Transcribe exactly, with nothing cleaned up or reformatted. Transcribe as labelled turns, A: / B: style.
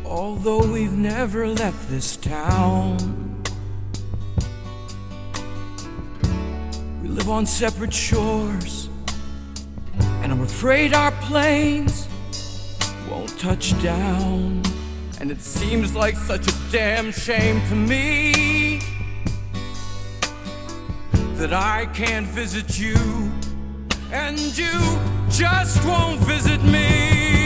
A: Although we've never left this town, we live on separate shores, and I'm afraid our planes won't touch down. And it seems like such a damn shame to me that I can't visit you, and you just won't visit me.